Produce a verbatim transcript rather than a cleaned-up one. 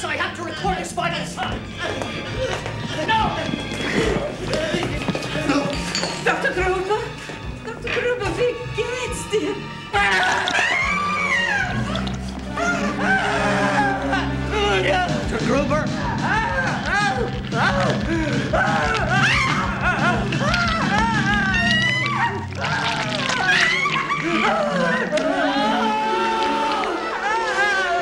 so I have to record his vital signs. No! Doktor Gruber? Doktor Gruber, wie geht's dir?